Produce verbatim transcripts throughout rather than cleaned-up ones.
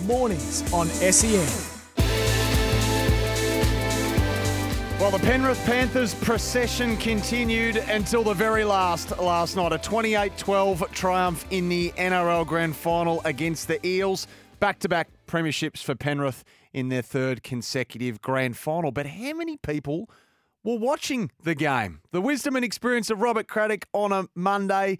mornings on S E N. Well, the Penrith Panthers procession continued until the very last last night. A twenty-eight twelve triumph in the N R L Grand Final against the Eels. Back-to-back premierships for Penrith in their third consecutive Grand Final. But how many people were watching the game? The wisdom and experience of Robert Craddock on a Monday.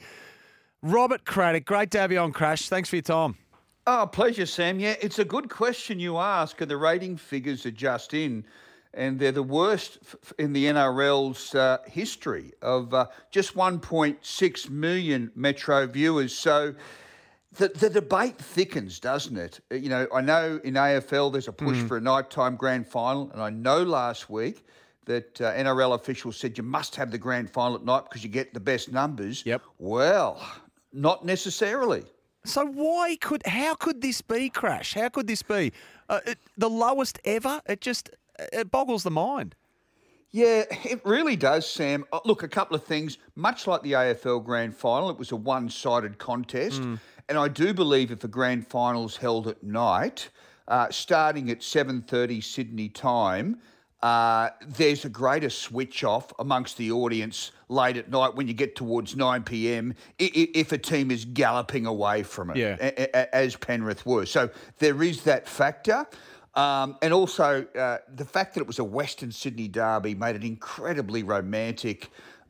Robert Craddock, great to have you on, Crash. Thanks for your time. Oh, pleasure, Sam. Yeah, it's a good question you ask, and the rating figures are just in, and they're the worst f- in the N R L's uh, history of uh, just one point six million Metro viewers. So the, the debate thickens, doesn't it? You know, I know in A F L there's a push mm. for a nighttime grand final, and I know last week that uh, N R L officials said you must have the grand final at night because you get the best numbers. Yep. Well, not necessarily. So why could, how could this be, Crash? How could this be? Uh, it, the lowest ever? It just, it boggles the mind. Yeah, it really does, Sam. Uh, Look, a couple of things. Much like the A F L Grand Final, it was a one-sided contest. Mm. And I do believe if a Grand Final's held at night, uh, starting at seven thirty Sydney time, Uh, there's a greater switch off amongst the audience late at night when you get towards nine p.m. if a team is galloping away from it, yeah. a- a- as Penrith were. So there is that factor. Um, and also uh, the fact that it was a Western Sydney derby made it incredibly romantic,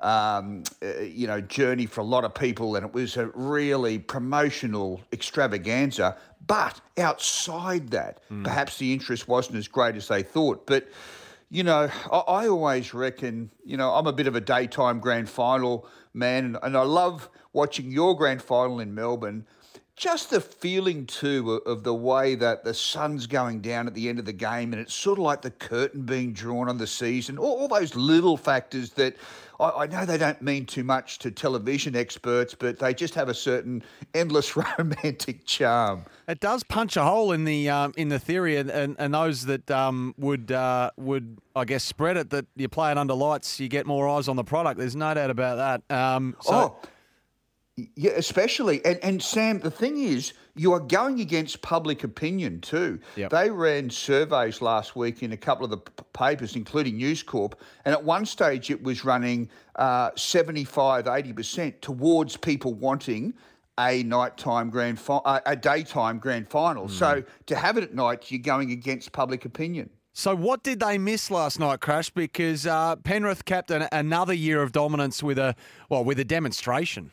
um, uh, you know, journey for a lot of people. And it was a really promotional extravaganza. But outside that, mm. perhaps the interest wasn't as great as they thought. But You know, I, I always reckon, you know, I'm a bit of a daytime grand final man, and, and I love watching your grand final in Melbourne. Just the feeling, too, of, of the way that the sun's going down at the end of the game, and it's sort of like the curtain being drawn on the season. All, all those little factors that I, I know they don't mean too much to television experts, but they just have a certain endless romantic charm. It does punch a hole in the um, in the theory, and, and, and those that um, would uh, would I guess spread it that you play it under lights, you get more eyes on the product. There's no doubt about that. Um, so. Oh. Yeah, especially. And, and Sam, the thing is, you are going against public opinion too. Yep. They ran surveys last week in a couple of the p- papers, including News Corp, and at one stage it was running uh, seventy-five, eighty percent towards people wanting a nighttime grand fi- uh, a daytime grand final. Mm. So to have it at night, you're going against public opinion. So what did they miss last night, Crash? Because uh, Penrith capped an, another year of dominance with a well with a demonstration.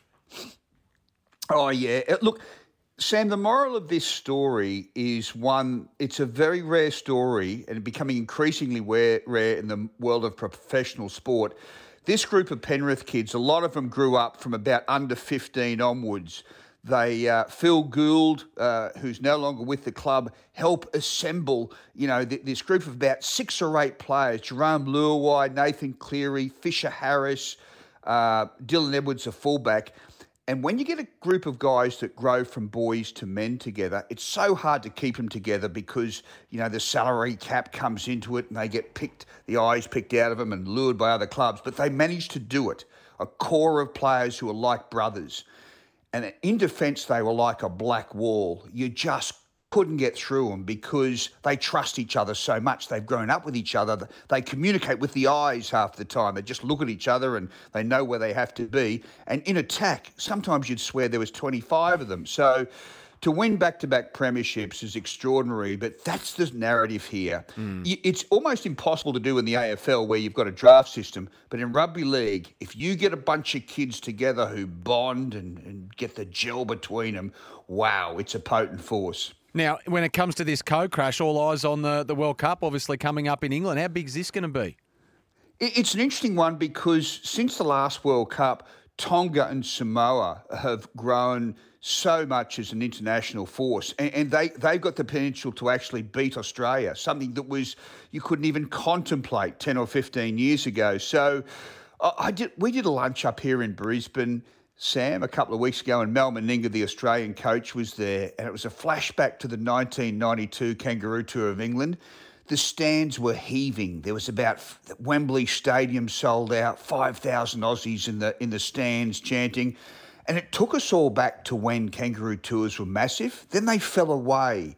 Oh, yeah. Look, Sam, the moral of this story is one, it's a very rare story and becoming increasingly rare, rare in the world of professional sport. This group of Penrith kids, a lot of them grew up from about under fifteen onwards. They, uh, Phil Gould, uh, who's no longer with the club, help assemble, you know, th- this group of about six or eight players, Jerome Luai, Nathan Cleary, Fisher Harris, uh, Dylan Edwards, a fullback. And when you get a group of guys that grow from boys to men together, it's so hard to keep them together because, you know, the salary cap comes into it and they get picked, the eyes picked out of them and lured by other clubs. But they manage to do it. A core of players who are like brothers. And in defence, they were like a black wall. You just couldn't get through them because they trust each other so much. They've grown up with each other. They communicate with the eyes half the time. They just look at each other and they know where they have to be. And in attack, sometimes you'd swear there was twenty-five of them. So to win back-to-back premierships is extraordinary, but that's the narrative here. Mm. It's almost impossible to do in the A F L where you've got a draft system, but in rugby league, if you get a bunch of kids together who bond and, and get the gel between them, wow, it's a potent force. Now, when it comes to this co-crash, all eyes on the, the World Cup, obviously coming up in England. How big is this going to be? It's an interesting one because since the last World Cup, Tonga and Samoa have grown so much as an international force, and, and they, they've got the potential to actually beat Australia, something that was you couldn't even contemplate ten or fifteen years ago. So I, I did. we did a lunch up here in Brisbane, Sam, a couple of weeks ago, and Mal Meninga, the Australian coach, was there, and it was a flashback to the nineteen ninety-two Kangaroo Tour of England. The stands were heaving. There was about Wembley Stadium sold out, five thousand Aussies in the in the stands chanting. And it took us all back to when Kangaroo Tours were massive. Then they fell away.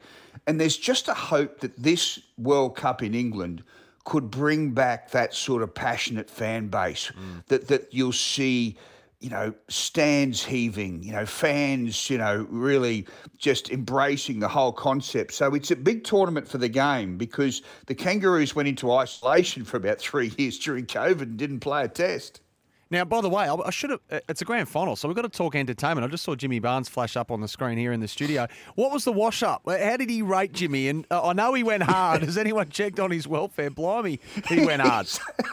And there's just a hope that this World Cup in England could bring back that sort of passionate fan base, mm. that that you'll see, you know, stands heaving, you know, fans, you know, really just embracing the whole concept. So it's a big tournament for the game because the Kangaroos went into isolation for about three years during COVID and didn't play a test. Now, by the way, I should have. It's a grand final, so we've got to talk entertainment. I just saw Jimmy Barnes flash up on the screen here in the studio. What was the wash-up? How did he rate Jimmy? And uh, I know he went hard. Has anyone checked on his welfare? Blimey, he went hard.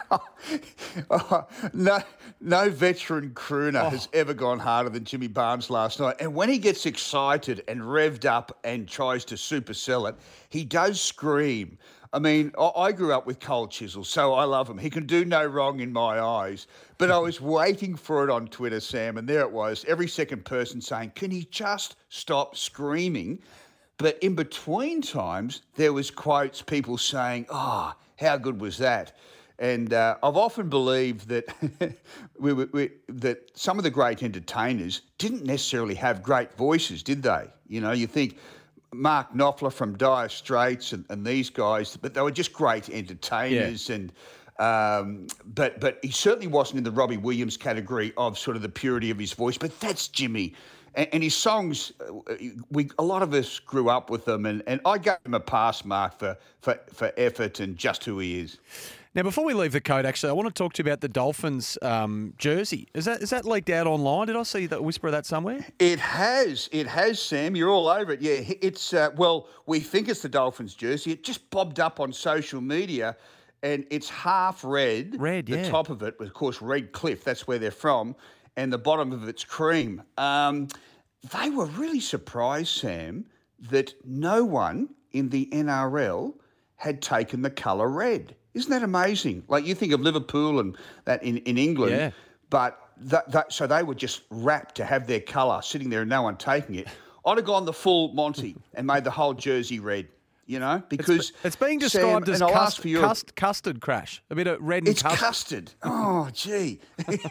oh, no, no veteran crooner oh. has ever gone harder than Jimmy Barnes last night. And when he gets excited and revved up and tries to supersell it, he does scream. I mean, I grew up with Cold Chisel, so I love him. He can do no wrong in my eyes. But I was waiting for it on Twitter, Sam, and there it was, every second person saying, can he just stop screaming? But in between times, there was quotes, people saying, oh, how good was that? And uh, I've often believed that we, we, that some of the great entertainers didn't necessarily have great voices, did they? You know, you think Mark Knopfler from Dire Straits and, and these guys, but they were just great entertainers. Yeah. And um, but but he certainly wasn't in the Robbie Williams category of sort of the purity of his voice. But that's Jimmy, and, and his songs. We a lot of us grew up with them, and, and I gave him a pass mark for, for for effort and just who he is. Now, before we leave the code, actually, I want to talk to you about the Dolphins um, jersey. Is that is that leaked out online? Did I see that whisper of that somewhere? It has. It has, Sam. You're all over it. Yeah, it's, uh, well, we think it's the Dolphins jersey. It just bobbed up on social media, and it's half red. Red, yeah. The top of it, of course, Red Cliff, that's where they're from, and the bottom of it's cream. Um, they were really surprised, Sam, that no one in the N R L had taken the colour red. Isn't that amazing? Like, you think of Liverpool and that in, in England, yeah. but that, that so they were just rapt to have their colour sitting there and no one taking it. I'd have gone the full Monty and made the whole jersey red, you know, because... It's, it's being described Sam, as cust, your, cust, custard crash, a bit of red and it's custard. It's custard. Oh, gee.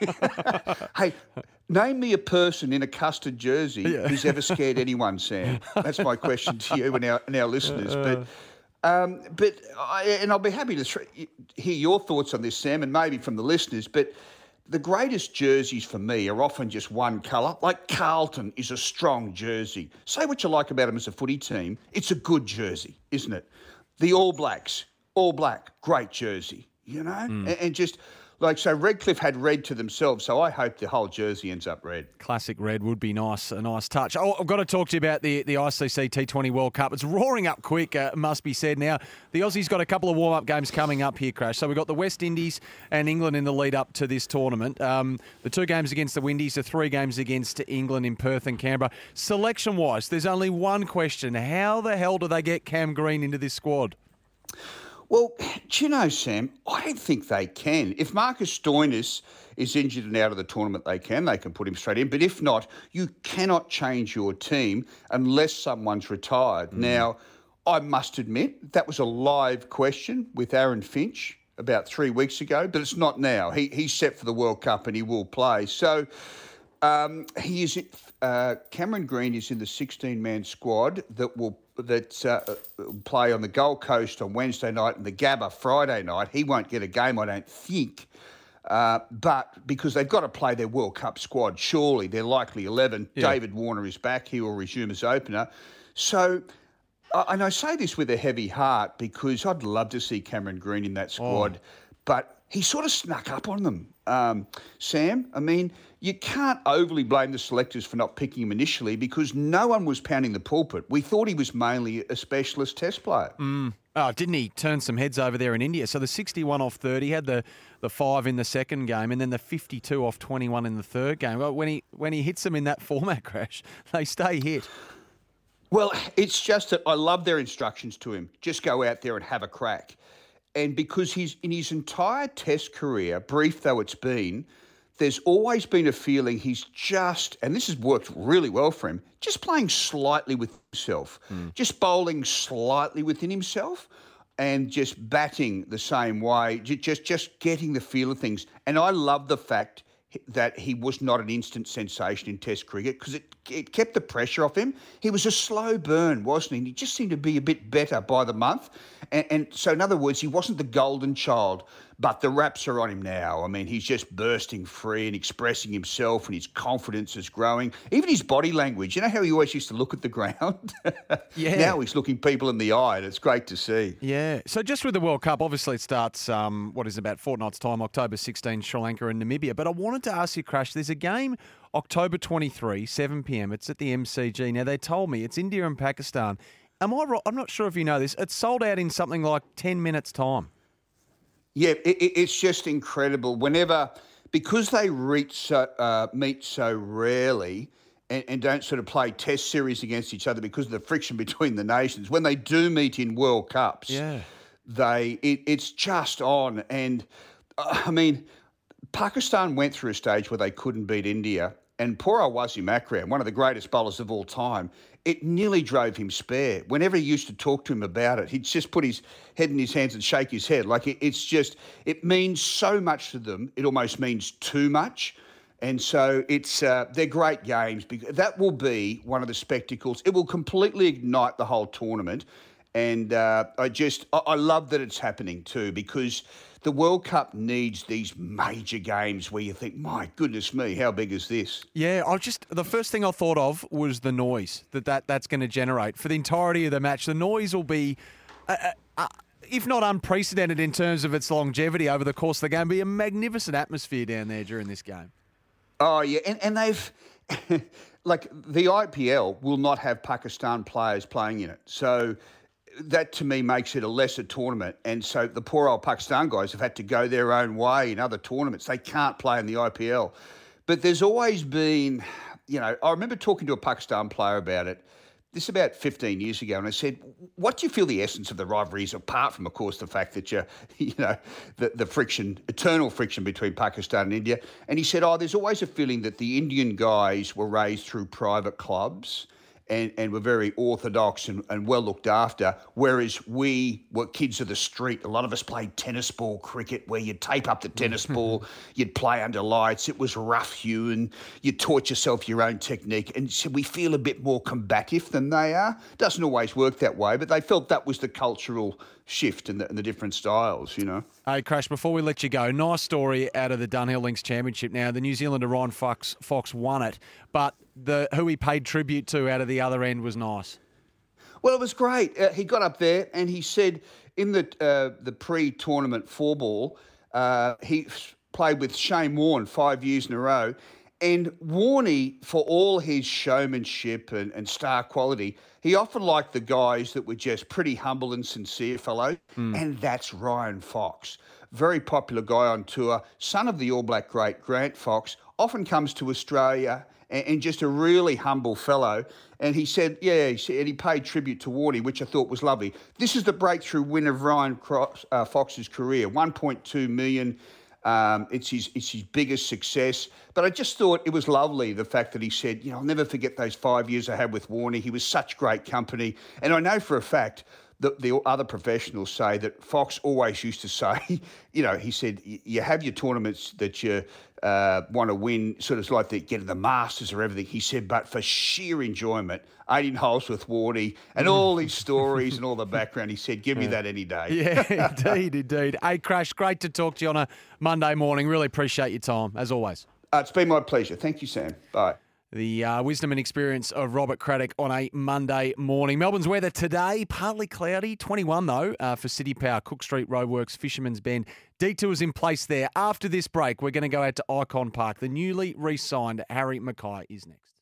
Hey, name me a person in a custard jersey yeah. who's ever scared anyone, Sam. That's my question to you and our, and our listeners. But... Um, but I, and I'll be happy to th- hear your thoughts on this, Sam, and maybe from the listeners. But the greatest jerseys for me are often just one colour. Like Carlton is a strong jersey. Say what you like about them as a footy team, it's a good jersey, isn't it? The All Blacks, all black, great jersey, you know, mm. and, and just. Like, so Redcliffe had red to themselves, so I hope the whole jersey ends up red. Classic red would be nice, a nice touch. Oh, I've got to talk to you about the, the I C C T twenty World Cup. It's roaring up quick, uh, must be said. Now, the Aussies got a couple of warm-up games coming up here, Crash. So we've got the West Indies and England in the lead-up to this tournament. Um, the two games against the Windies, the three games against England in Perth and Canberra. Selection-wise, there's only one question. How the hell do they get Cam Green into this squad? Well, do you know, Sam, I don't think they can. If Marcus Stoinis is injured and out of the tournament, they can. They can put him straight in. But if not, you cannot change your team unless someone's retired. Mm. Now, I must admit, that was a live question with Aaron Finch about three weeks ago, but it's not now. He He's set for the World Cup and he will play. So um, he is. Uh, Cameron Green is in the sixteen-man squad that will that uh, play on the Gold Coast on Wednesday night and the Gabba Friday night. He won't get a game, I don't think. Uh, but because they've got to play their World Cup squad, surely they're likely eleven. Yeah. David Warner is back. He will resume as opener. So, uh, and I say this with a heavy heart because I'd love to see Cameron Green in that squad, oh. but he sort of snuck up on them, um, Sam. I mean, you can't overly blame the selectors for not picking him initially because no one was pounding the pulpit. We thought he was mainly a specialist test player. Mm. Oh, didn't he turn some heads over there in India? So the sixty-one off thirty, had the, the five in the second game and then the fifty-two off twenty-one in the third game. Well, when he when he hits them in that format, Crash, they stay hit. Well, it's just that I love their instructions to him. Just go out there and have a crack. And because he's in his entire test career, brief though it's been, there's always been a feeling he's just, and this has worked really well for him, just playing slightly with himself, mm. just bowling slightly within himself and just batting the same way, just, just getting the feel of things. And I love the fact that he was not an instant sensation in Test cricket because it, it kept the pressure off him. He was a slow burn, wasn't he? And he just seemed to be a bit better by the month. And, and so, in other words, he wasn't the golden child, but the raps are on him now. I mean, he's just bursting free and expressing himself, and his confidence is growing. Even his body language. You know how he always used to look at the ground? Yeah. Now he's looking people in the eye, and it's great to see. Yeah. So just with the World Cup, obviously it starts, um, what is it, about fortnight's time, October sixteenth, Sri Lanka and Namibia. But I wanted to ask you, Crash, there's a game October twenty-third, seven p.m. It's at the M C G. Now, they told me it's India and Pakistan. Am I right? I'm not sure if you know this. It's sold out in something like ten minutes' time. Yeah, it, it's just incredible. Whenever, because they reach so, uh, meet so rarely and, and don't sort of play test series against each other because of the friction between the nations, when they do meet in World Cups, Yeah. they it, it's just on. And, uh, I mean, Pakistan went through a stage where they couldn't beat India, and poor old Wasim Akram, one of the greatest bowlers of all time, it nearly drove him spare. Whenever he used to talk to him about it, he'd just put his head in his hands and shake his head. Like, it, it's just, it means so much to them, it almost means too much. And so it's uh, they're great games. Because that will be one of the spectacles. It will completely ignite the whole tournament. And uh, I just, I, I love that it's happening too, because the World Cup needs these major games where you think, my goodness me, how big is this? Yeah, I just the first thing I thought of was the noise that, that that's going to generate for the entirety of the match. The noise will be, uh, uh, if not unprecedented in terms of its longevity over the course of the game, be a magnificent atmosphere down there during this game. Oh yeah, and and they've like the I P L will not have Pakistan players playing in it, so that to me makes it a lesser tournament. And so the poor old Pakistan guys have had to go their own way in other tournaments. They can't play in the I P L. But there's always been, you know, I remember talking to a Pakistan player about it, this is about fifteen years ago, and I said, what do you feel the essence of the rivalry is, apart from, of course, the fact that you, you know, the, the friction, eternal friction between Pakistan and India? And he said, oh, there's always a feeling that the Indian guys were raised through private clubs and, and were very orthodox and, and well looked after, whereas we were kids of the street. A lot of us played tennis ball cricket, where you'd tape up the tennis ball, you'd play under lights, it was rough-hewn, you'd taught yourself your own technique, and so we feel a bit more combative than they are. Doesn't always work that way, but they felt that was the cultural shift in the, in the different styles, you know. Hey, Crash, before we let you go, nice story out of the Dunhill Links Championship. Now, the New Zealander Ryan Fox, Fox won it, but the who he paid tribute to out of the other end was nice. Well, it was great. Uh, he got up there and he said in the uh, the pre-tournament four ball, uh, he played with Shane Warne five years in a row. And Warney, for all his showmanship and, and star quality, he often liked the guys that were just pretty humble and sincere fellows. Mm. And that's Ryan Fox. Very popular guy on tour, son of the All Black great Grant Fox, often comes to Australia and, and just a really humble fellow. And he said, yeah, he said, and he paid tribute to Warney, which I thought was lovely. This is the breakthrough win of Ryan Cross, uh, Fox's career, one point two million dollars. Um, it's his it's his biggest success. But I just thought it was lovely, the fact that he said, you know, I'll never forget those five years I had with Warney. He was such great company. And I know for a fact that the other professionals say that Fox always used to say, you know, he said, you have your tournaments that you uh, want to win, sort of like the, getting the Masters or everything. He said, but for sheer enjoyment, eighteen holes with Warney and all these stories and all the background, he said, give me that any day. Yeah, indeed, indeed. Hey, Crash, great to talk to you on a Monday morning. Really appreciate your time, as always. Uh, it's been my pleasure. Thank you, Sam. Bye. The uh, wisdom and experience of Robert Craddock on a Monday morning. Melbourne's weather today, partly cloudy, twenty-one though uh, for City Power, Cook Street Roadworks, Fisherman's Bend. Detours in place there. After this break, we're going to go out to Icon Park. The newly re-signed Harry Mackay is next.